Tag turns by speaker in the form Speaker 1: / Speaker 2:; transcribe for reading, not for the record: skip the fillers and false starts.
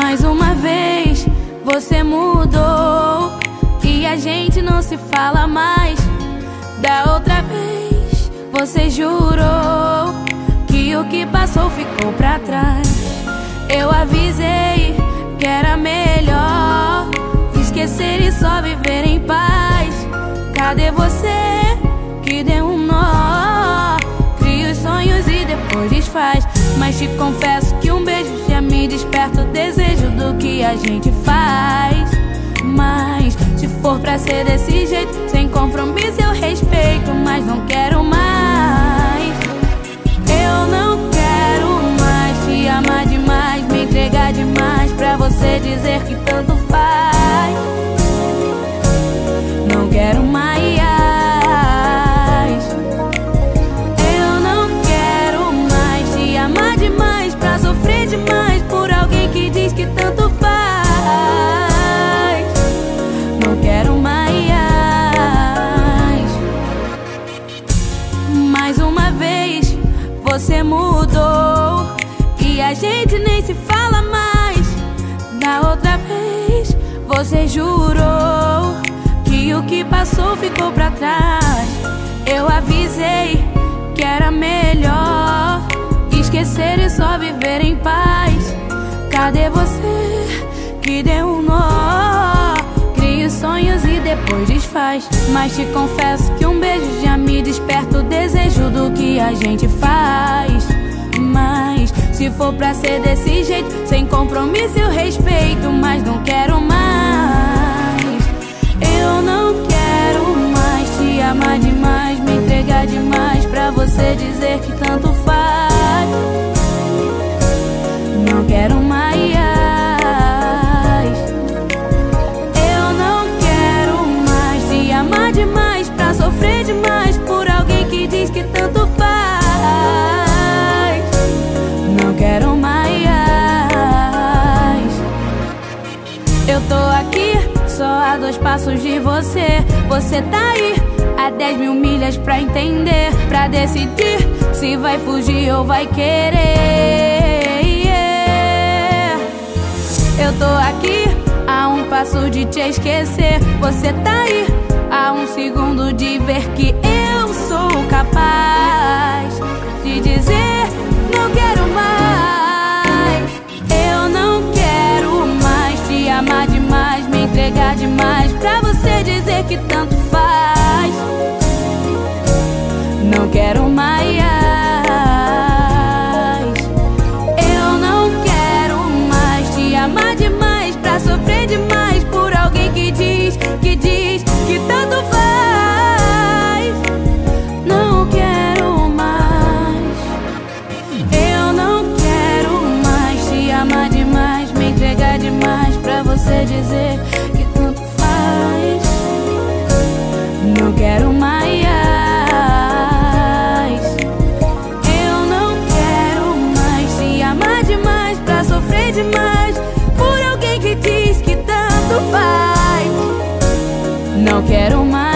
Speaker 1: Mais uma vez você mudou e a gente não se fala mais. Da outra vez você jurou que o que passou ficou pra trás. Eu avisei que era melhor esquecer e só viver em paz. Cadê você que deu um nó? Cria os sonhos e depois desfaz. Mas te confesso que um beijo já me desperta o desejo do que a gente faz. Mas se for pra ser desse jeito, sem compromisso eu respeito, mas não quero mais. Eu não quero mais te amar demais, me entregar demais pra você dizer que tanto faz. Não quero mais. Eu não quero mais te amar demais pra sofrer demais por alguém que diz que tanto faz. Não quero mais. Mais uma vez você mudou e a gente nem se fala mais. Da outra vez você jurou que o que passou ficou pra trás. Eu avisei que era melhor esquecer e só viver em paz. Cadê você que deu um nó? Cria os sonhos e depois desfaz. Mas te confesso que um beijo já me desperta o desejo do que a gente faz. Mas se for pra ser desse jeito, sem compromisso eu respeito, mas não quero mais. Eu não quero mais te amar demais, me entregar demais pra você dizer que tanto faz. Não quero mais. Eu não quero mais te amar demais pra sofrer demais por alguém que diz que tanto faz. Não quero mais. Eu tô aqui só a 2 passos de você. Você tá aí a 10 mil milhas pra entender, pra decidir se vai fugir ou vai querer. Eu tô aqui a 1 passo de te esquecer. Você tá aí a 1 segundo de ver que eu sou capaz de dizer não quero mais. Eu não quero mais te amar demais, me entregar demais pra você dizer que tanto faz. Não quero mais. Eu não quero mais te amar demais pra sofrer demais por alguém que diz que tanto faz. Não quero mais. Eu não quero mais te amar demais, me entregar demais pra você dizer que tanto faz. Não quero mais. Eu não quero mais te amar demais pra sofrer demais por alguém que diz que tanto faz. Não quero mais.